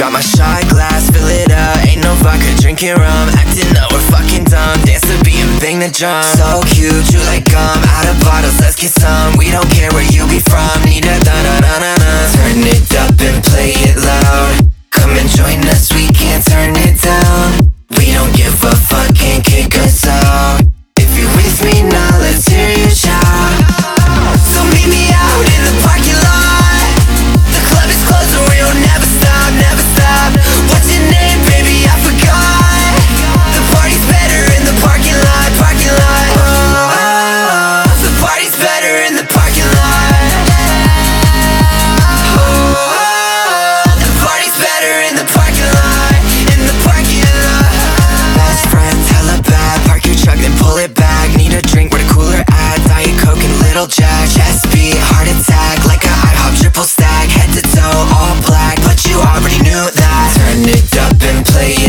Got my shot glass, fill it up. Ain't no vodka, drinking rum. Acting up, we're fucking dumb. Dance to beat and bang the drum. So cute, you like gum. Out of bottles, let's get some. We don't care where you be from. Need a da-da-da-da-da. Turn it up and play it loud. Come and join us, we can't turn it down. We don't give a fuck, can't kick us out. If you're with me now, let's hear you shout. So meet me out in the parking lot. The club is closed and we'll never stop, never stop. What's your name, baby? I forgot. The party's better in the parking lot, parking lot. Oh, the party's better in the parking lot. Oh, the party's better in the parking lot, in the parking lot. Best friends, hella bad. Park your truck, then pull it back. Need a drink, where the cooler at? Diet Coke and Little Jack. Chest beat, heart attack, like a IHOP triple stack. Head to toe, all black, but you already knew that. Turn it up and play